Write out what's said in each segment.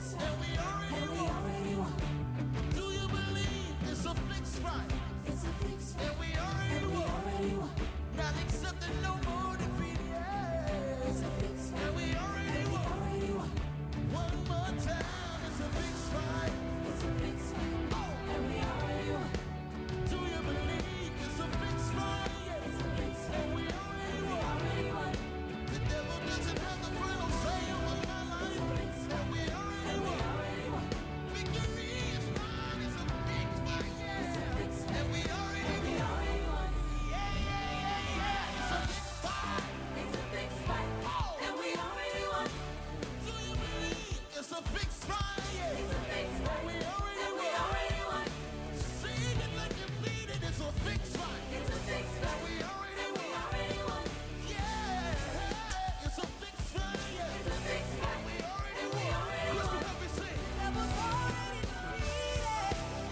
and we already won. Do you believe it's a fixed fight? It's a fixed fight, and we already won. Not accepting no more defeat. Yeah. It's a fixed fight, and we already won. One more time, it's a fixed fight. It's a fixed fight, oh, and we already won. Do you believe it's a fixed fight? It's a fixed fight, and we already won. The devil doesn't have the final say over my life. And we already won. Victory is mine. It's a big fight, yeah. And we already won. Yeah. It's a big fight. It's a big fight. Oh. And we already won. Do you believe it's a big fight? Yeah. It's a big fight. And we already won. Sing it like you mean it. It's a big fight. It's a big fight. And we already won. Yeah. It's a big fight. Yeah. It's a big fight. And we already won. Crystal, help me sing. The devil's already defeated.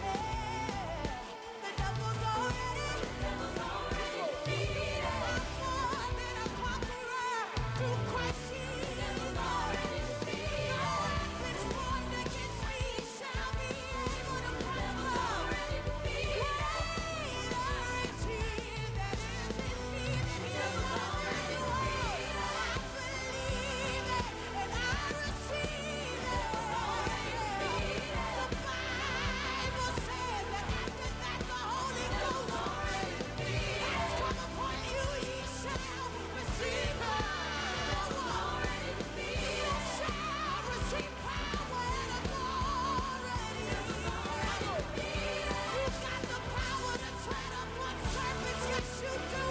The devil's already defeated. I'm more than a conqueror through Christ Jesus. The devil's already defeated. No weapons formed against me shall be able to prosper. The devil's already defeated. Greater is he that is in me than he that is in the world. I believe it and I receive it. The Bible says that after that the Holy Ghost has come upon you, ye shall receive power. You shall receive power and authority. You've got the power to tread upon serpents, yes you do.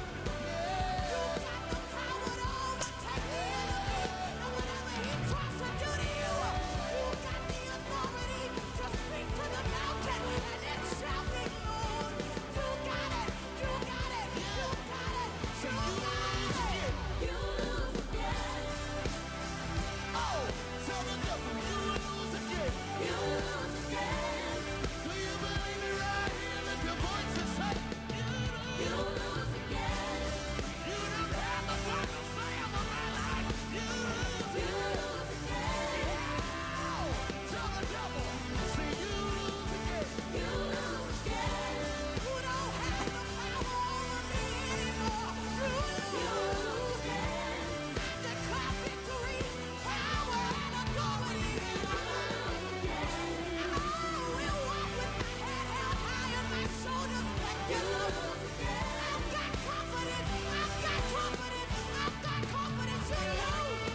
You've got the power to overtake the enemy, and whatever he tries to do to you, you've got the authority to speak to the mountain, and it shall be moved. You got it. You got it. You got it. You got it. You lose again. Oh, tell the devil you lose again. You lose again. Do you believe me right here? Lift your voice and say, you lose again. You don't have the final say over my life. You lose again. Oh, tell the devil, say you lose again. You lose again. You don't have the power over me anymore. You lose again. I declare victory, power, and authority. You lose again. I will walk with my head held high and my shoulders back. You lose again. I've got confidence. I've got confidence. I've got confidence in you.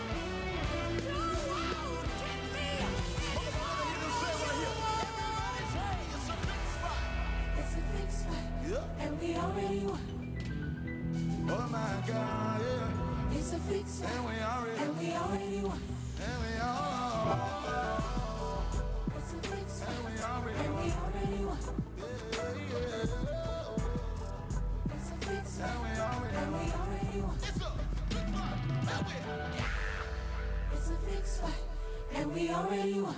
You won't get me anymore. Everybody say it's a fixed fight. It's a fixed fight. Yeah. And we already won. Oh my God, yeah. It's a fixed fight. And we already won. And we all. It's a fixed fight. And we already won. Yeah. It's a fixed fight. And we already won. It's a fixed fight. And we. It's a fixed fight. And we already won.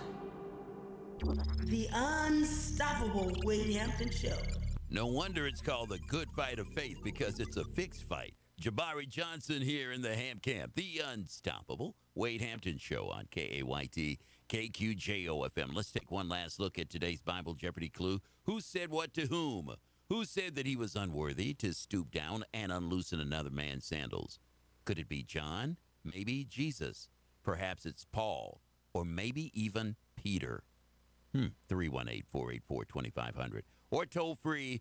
The Unstoppable Wade Hampton Show. No wonder it's called the Good Fight of Faith, because it's a fixed fight. Jabari Johnson here in the Ham Camp. The Unstoppable Wade Hampton Show on KAYT, KQJO-FM. Let's take one last look at today's Bible Jeopardy clue. Who said what to whom? Who said that he was unworthy to stoop down and unloosen another man's sandals? Could it be John? Maybe Jesus. Perhaps it's Paul. Or maybe even Peter. 318-484-2500. Or toll free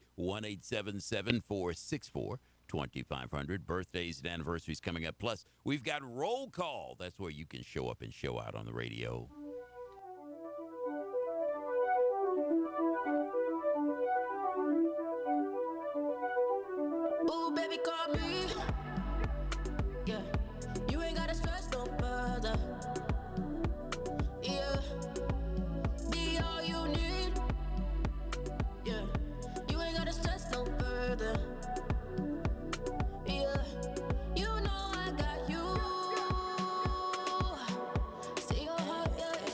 1-877-464-2500. Birthdays and anniversaries coming up. Plus, we've got roll call. That's where you can show up and show out on the radio. Ooh, baby, call me. Yeah, you ain't gotta stress no further. Yeah, be all you need. Yeah, you ain't gotta stress no further. Yeah, you know I got you. See your heart, yeah,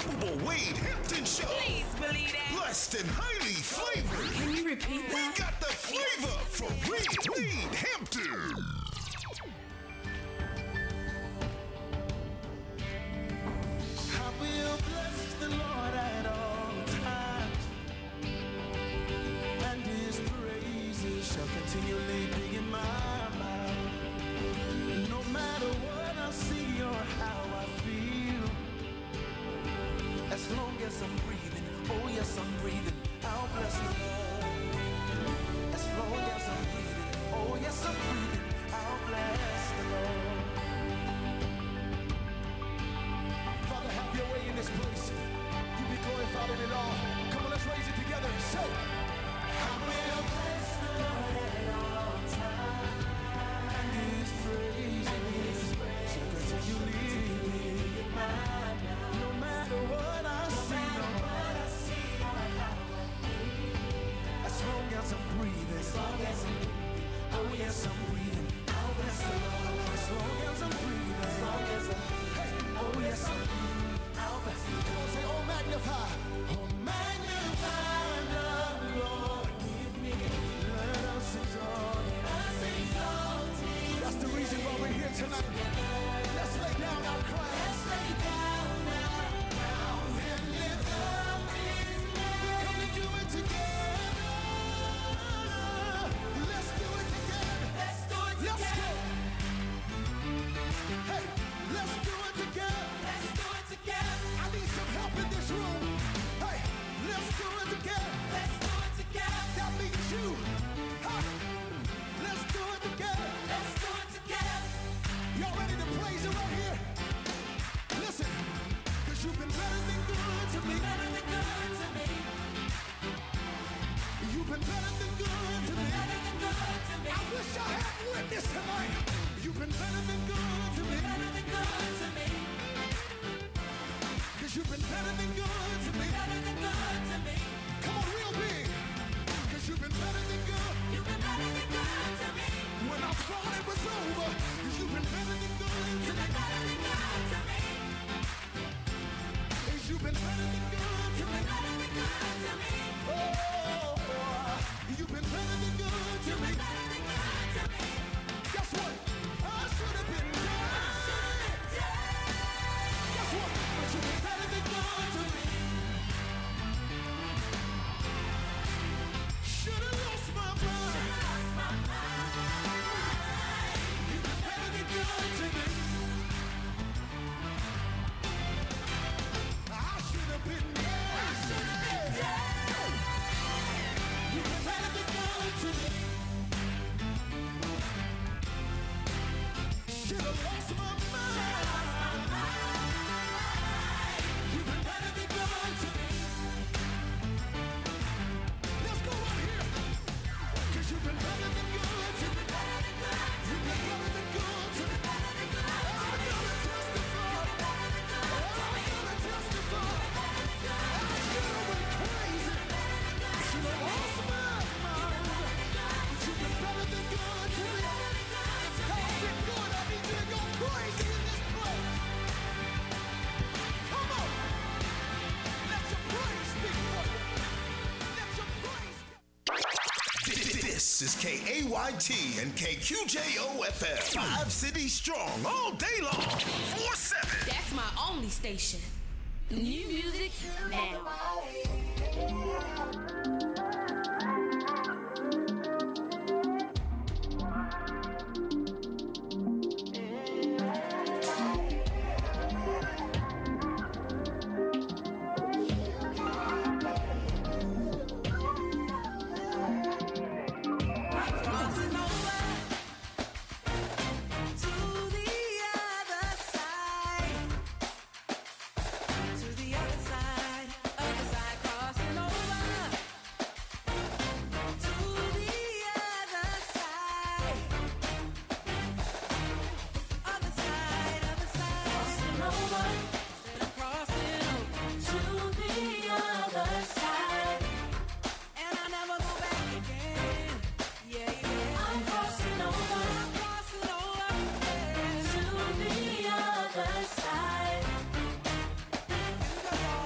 unstoppable Wade Hampton Show. Please believe that. Blessed and highly flavored. Can you repeat We that? got the flavor for Wade Hampton. I will bless the Lord at all times, and His praises shall continually be in my mouth. No matter what I see or how I feel, as long as I'm breathing, oh yes I'm breathing, I'll bless the Lord. As long as I'm breathing, oh yes I'm breathing, I'll bless the Lord. Father, have your way in this place. You be glorified in it all. Come on, let's raise it together. Say, I will bless the Lord at all times, and His praises shall continually be in my mouth. No matter what I see, as long as I'm breathing, oh yes I'm breathing, I'll bless the Lord. As long as I'm breathing, oh yes I'm breathing. Come on, say, oh magnify the Lord with me. Let us exalt Him. That's the reason why we're here tonight. Let's lay down our crowns. And lift up His name. Come and do it together. Let's do it together. Let's go. Hey, let's do it together. I need some help in this room. Hey, let's do it together. That means you. Huh? Let's do it together. Y'all ready to praise Him right here? Listen, cause you've been better than good to me. You've been better than good to me. I wish I had a witness tonight. You've been better than good to me. Cause you've been better than good to me. Come on, real big. Cause you've been better than good. When I thought it was over, you've been better than good to me. You've been better than good to me. Oh, you've been better than good to me. Guess what? I should have been dead. Guess what? But you've been better than good to me. Should have lost my mind. You've been better than good to me. I should have been dead. You've been better than good to me. Should have lost my mind. You've been better than good to me. Let's go right here. Cause you've been better than good to me. You've been better than good to me. I'm gonna testify. I'm gonna testify. I should have went crazy. Should have lost my mind. But you've been better than good to me. God's been good. I need you to go crazy in this place. Come on. Let your praise speak for you. Let your praise. This is KAYT and KQJO FM. 5 cities strong all day long. 4-7. That's my only station. New music now. Crossing over to the other side. To the other side, crossing over to the other side. Other side, crossing over. Said I'm crossing over to the other side, and I never go back again. Yeah, yeah. I'm crossing over to the other side.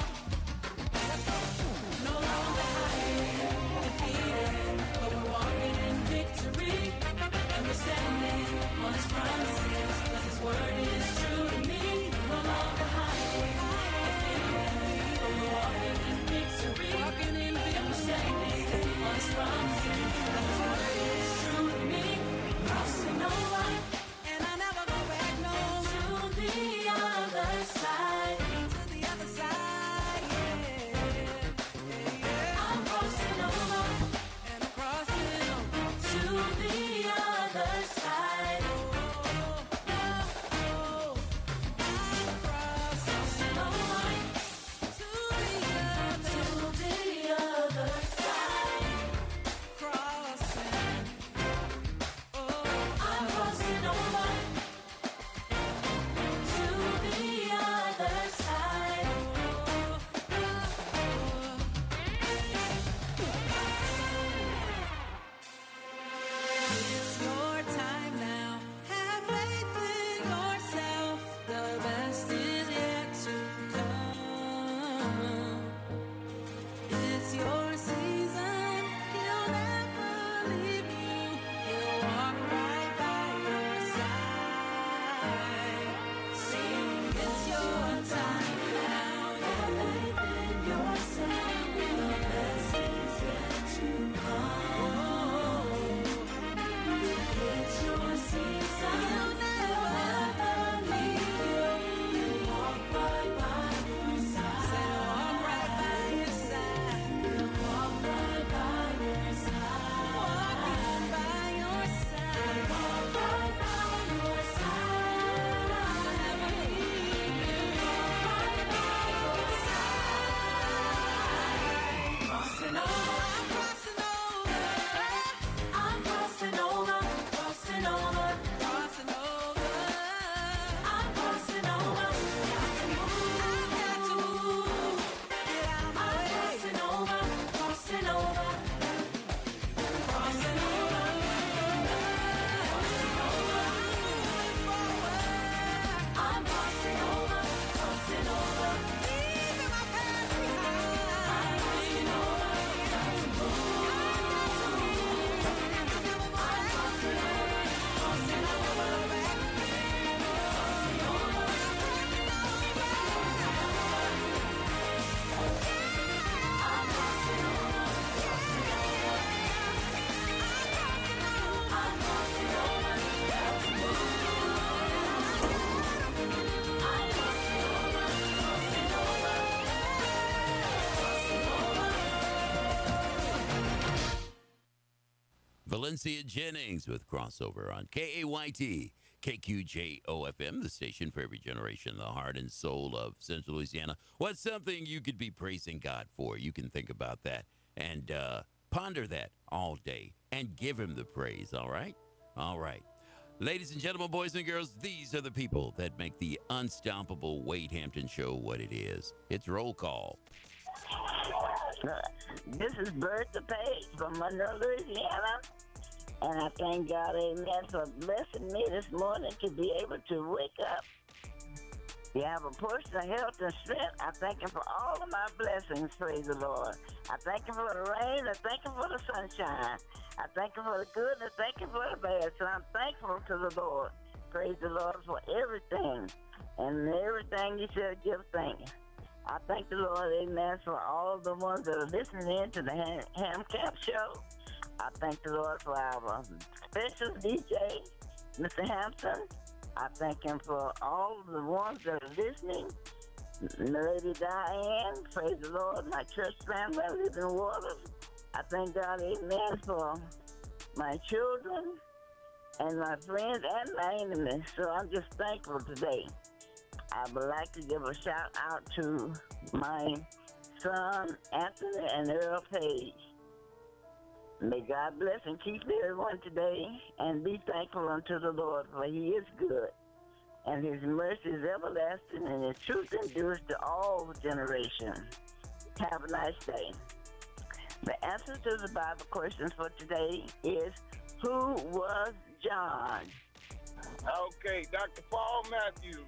Valencia Jennings with Crossover on KAYT, KQJOFM, the station for every generation, the heart and soul of Central Louisiana. What's something you could be praising God for? You can think about that and ponder that all day and give him the praise, all right? All right. Ladies and gentlemen, boys and girls, these are the people that make the unstoppable Wade Hampton Show what it is. It's roll call. This is Bertha Page from Monroe, Louisiana. And I thank God, amen, for blessing me this morning to be able to wake up. You have a portion of health and strength. I thank him for all of my blessings, praise the Lord. I thank him for the rain. I thank him for the sunshine. I thank him for the good and I thank him for the bad. So I'm thankful to the Lord. Praise the Lord for everything. And everything he said, give thanks. I thank the Lord, amen, for all the ones that are listening in to the Ham Camp Show. I thank the Lord for our special DJ, Mr. Hampton. I thank him for all the ones that are listening. Lady Diane, praise the Lord, my church family, Living Waters. I thank God, amen, for my children and my friends and my enemies. So I'm just thankful today. I would like to give a shout out to my son, Anthony and Earl Page. May God bless and keep everyone today and be thankful unto the Lord, for he is good. And his mercy is everlasting and his truth endures to all generations. Have a nice day. The answer to the Bible question for today is, who was John? Okay, Dr. Paul Matthews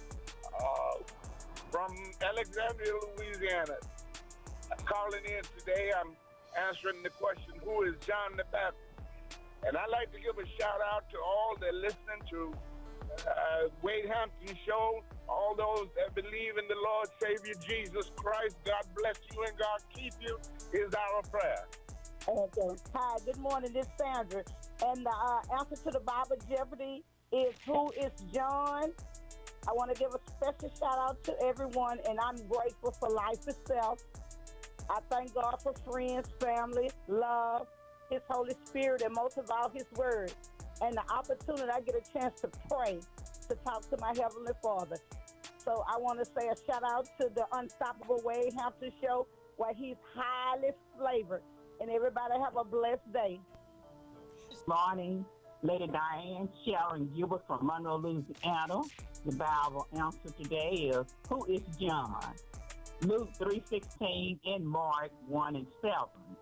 from Alexandria, Louisiana. Calling in today, I'm answering the question, who is John the Baptist? And I'd like to give a shout out to all that listening to Wade Hampton Show, all those that believe in the Lord Savior Jesus Christ. God bless you and God keep you is our prayer. Okay. Hi, good morning. This is Sandra. And the answer to the Bible Jeopardy is, who is John? I want to give a special shout out to everyone, and I'm grateful for life itself. I thank God for friends, family, love, his Holy Spirit, and most of all, his word. And the opportunity I get a chance to pray, to talk to my Heavenly Father. So I want to say a shout out to the Unstoppable Wade Hampton Show, where he's highly flavored. And everybody have a blessed day. Morning, Lady Diane, Sharon Gilbert from Monroe, Louisiana. The Bible answer today is, who is John? Luke 3:16 and Mark 1:7.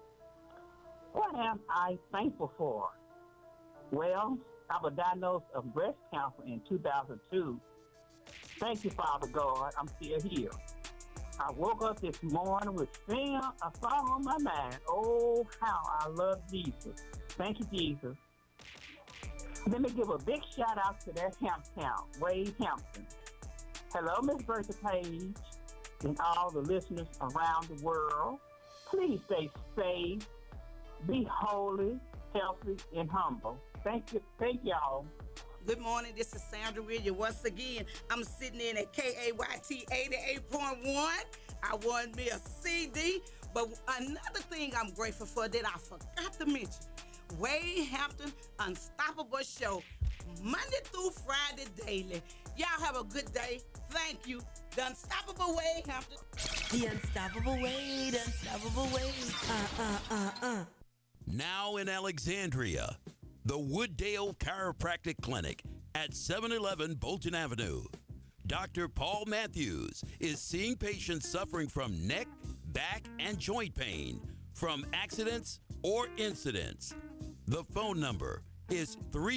What am I thankful for? Well, I was diagnosed of breast cancer in 2002. Thank you, Father God, I'm still here. I woke up this morning with a song on my mind. Oh, how I love Jesus. Thank you, Jesus. Let me give a big shout out to that Hampton, Wade Hampton. Hello, Miss Bertha Page, and all the listeners around the world. Please stay safe, be holy, healthy, and humble. Thank you. Thank y'all. Good morning, this is Sandra Williams. Once again, I'm sitting in at KAYT 88.1. I won me a CD, but another thing I'm grateful for that I forgot to mention, Wade Hampton Unstoppable Show, Monday through Friday daily. Y'all have a good day. Thank you. The Unstoppable Wade Hampton. The Unstoppable Wade, Unstoppable Wade. Now in Alexandria, the Wooddale Chiropractic Clinic at 711 Bolton Avenue. Dr. Paul Matthews is seeing patients suffering from neck, back, and joint pain from accidents or incidents. The phone number is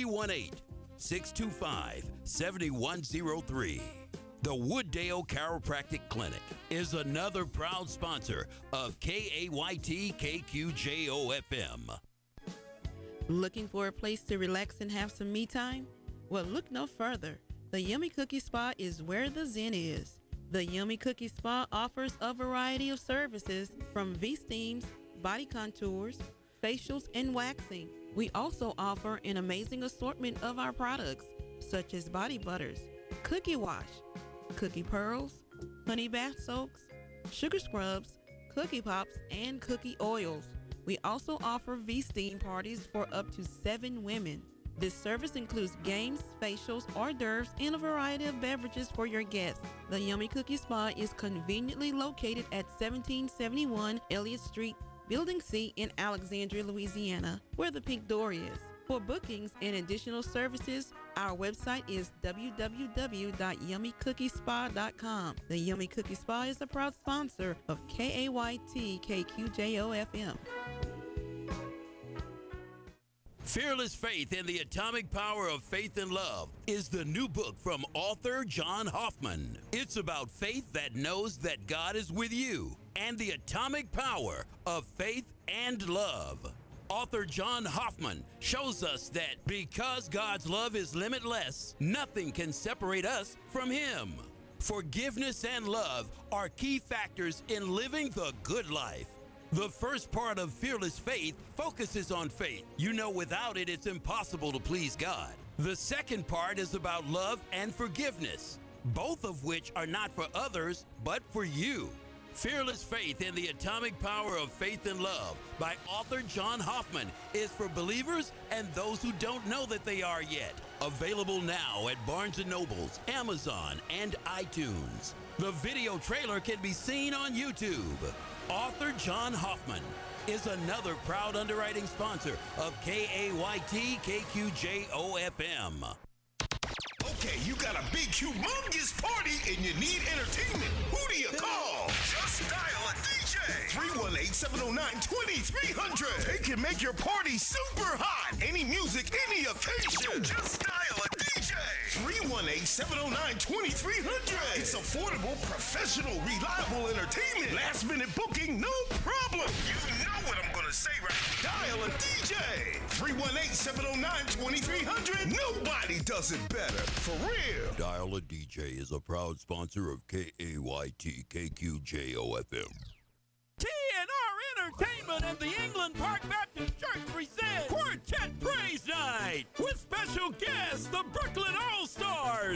318-625-7103. The Wooddale Chiropractic Clinic is another proud sponsor of KAYT KQJO-FM. Looking for a place to relax and have some me time? Well, look no further. The Yummy Cookie Spa is where the zen is. The Yummy Cookie Spa offers a variety of services from V-steams, body contours, facials, and waxing. We also offer an amazing assortment of our products, such as body butters, cookie wash, cookie pearls, honey bath soaks, sugar scrubs, cookie pops, and cookie oils. We also offer V-Steam parties for up to 7 women. This service includes games, facials, hors d'oeuvres, and a variety of beverages for your guests. The Yummy Cookie Spa is conveniently located at 1771 Elliott Street, Building C in Alexandria, Louisiana, where the pink door is. For bookings and additional services, our website is www.yummycookiespa.com. The Yummy Cookie Spa is a proud sponsor of KAYT KQJO-FM. Fearless Faith and the Atomic Power of Faith and Love is the new book from author John Hoffman. It's about faith that knows that God is with you and the atomic power of faith and love. Author John Hoffman shows us that because God's love is limitless, nothing can separate us from Him. Forgiveness and love are key factors in living the good life. The first part of Fearless Faith focuses on faith. You know, without it, it's impossible to please God. The second part is about love and forgiveness, both of which are not for others, but for you. Fearless Faith and the Atomic Power of Faith and Love by author John Hoffman is for believers and those who don't know that they are yet. Available now at Barnes & Noble's, Amazon, and iTunes. The video trailer can be seen on YouTube. Author John Hoffman is another proud underwriting sponsor of KAYT KQJO-FM. Okay, you got a big, humongous party and you need entertainment. Who do you call? Just dial a DJ. 318-709-2300. They can make your party super hot. Any music, any occasion. Just dial a DJ. 318-709-2300. It's affordable, professional, reliable entertainment. Last minute booking, no problem. You know what I'm going to say, right? Dial a DJ. 318-709-2300. Nobody does it better. For real. Dial a DJ is a proud sponsor of KAYT KQJO-FM. TNR Entertainment and the England Park Baptist Church present Quartet Praise Night with special guests, the Brooklyn All-Stars.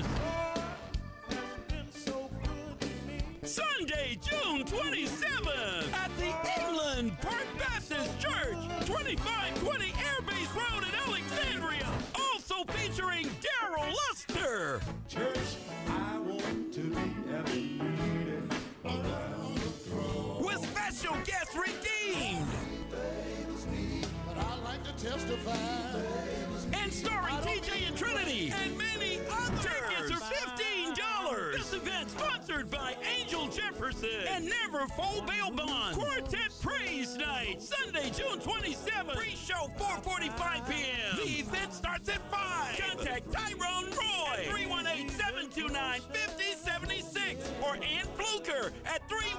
Sunday, June 27th at the England Park Baptist Church, 2520 Airbase Road in Alexandria. Also featuring Daryl Luster. Church, I want to be at the meeting around the throne. With special guests Redeemed. But I like to testify. And starring TJ and Trinity. And many others. Tickets are $15. This event sponsored by Angel Jefferson and Never Full Bail Bond. Quartet Praise Night, Sunday, June 27th. Pre-show 4:45 p.m. The event starts at 5. Contact Tyrone Roy at 318-729-5076 or Ann Fluker at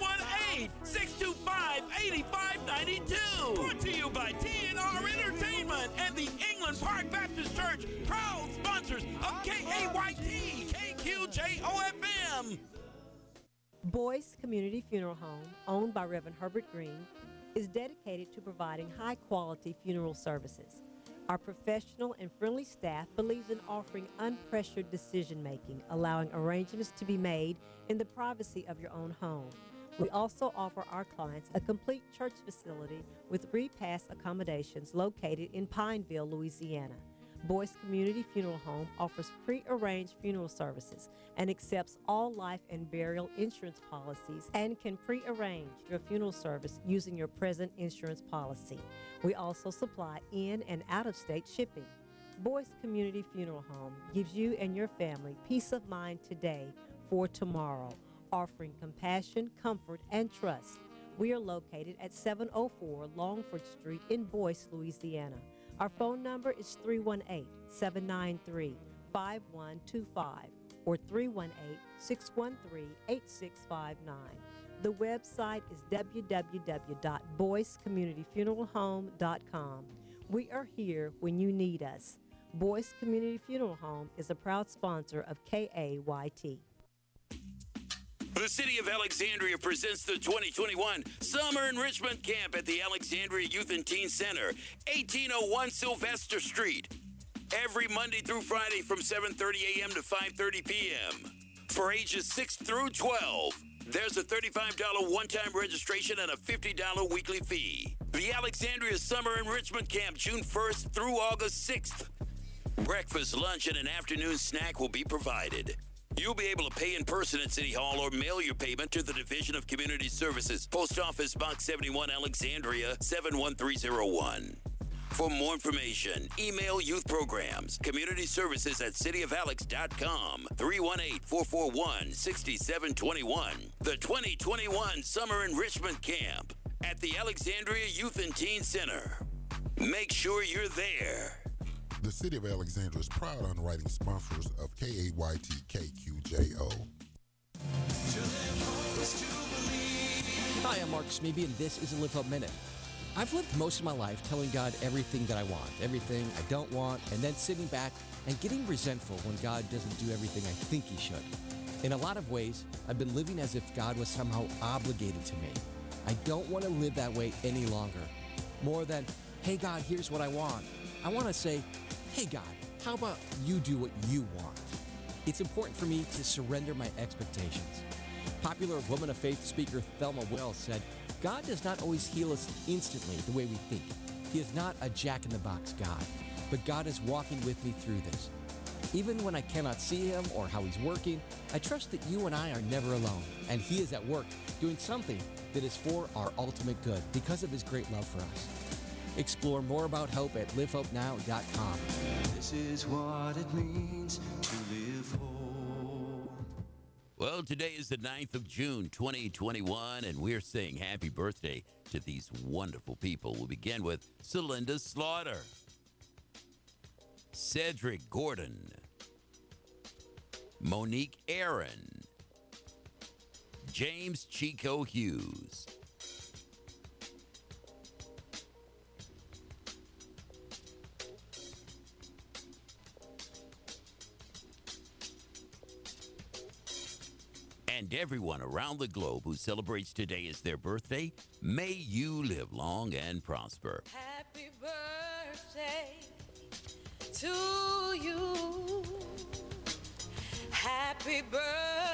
318-625-8592. Brought to you by TNR Entertainment and the England Park Baptist Church, proud sponsors of KAYT KQJO-FM. Boyce Community Funeral Home, owned by Reverend Herbert Green, is dedicated to providing high-quality funeral services. Our professional and friendly staff believes in offering unpressured decision-making, allowing arrangements to be made in the privacy of your own home. We also offer our clients a complete church facility with repast accommodations located in Pineville, Louisiana. Boyce Community Funeral Home offers pre-arranged funeral services and accepts all life and burial insurance policies and can pre-arrange your funeral service using your present insurance policy. We also supply in- and out-of-state shipping. Boyce Community Funeral Home gives you and your family peace of mind today for tomorrow, offering compassion, comfort, and trust. We are located at 704 Longford Street in Boyce, Louisiana. Our phone number is 318-793-5125 or 318-613-8659. The website is www.boycecommunityfuneralhome.com. We are here when you need us. Boyce Community Funeral Home is a proud sponsor of KAYT. The City of Alexandria presents the 2021 Summer Enrichment Camp at the Alexandria Youth and Teen Center, 1801 Sylvester Street. Every Monday through Friday from 7:30 a.m. to 5:30 p.m. For ages 6 through 12. There's a $35 one-time registration and a $50 weekly fee. The Alexandria Summer Enrichment Camp, June 1st through August 6th. Breakfast, lunch, and an afternoon snack will be provided. You'll be able to pay in person at City Hall or mail your payment to the Division of Community Services, Post Office Box 71, Alexandria, 71301. For more information, email Youth Programs, Community Services at cityofalex.com, 318-441-6721. The 2021 Summer Enrichment Camp at the Alexandria Youth and Teen Center. Make sure you're there. The City of Alexandria is proud underwriting sponsors of KAYT KQJO. Hi, I'm Mark Smeby, and this is a Live Hope Minute. I've lived most of my life telling God everything that I want, everything I don't want, and then sitting back and getting resentful when God doesn't do everything I think He should. In a lot of ways, I've been living as if God was somehow obligated to me. I don't want to live that way any longer. More than, hey God, here's what I want. I want to say, hey God, how about you do what you want? It's important for me to surrender my expectations. Popular woman of faith speaker Thelma Wells said, God does not always heal us instantly the way we think. He is not a jack-in-the-box God, but God is walking with me through this. Even when I cannot see Him or how He's working, I trust that you and I are never alone, and He is at work doing something that is for our ultimate good because of His great love for us. Explore more about hope at livehopenow.com. This is what it means to live whole. Well, today is the 9th of June, 2021, and we're saying happy birthday to these wonderful people. We'll begin with Celinda Slaughter, Cedric Gordon, Monique Aaron, James Chico Hughes, and everyone around the globe who celebrates today as their birthday. May you live long and prosper. Happy birthday to you. Happy birthday.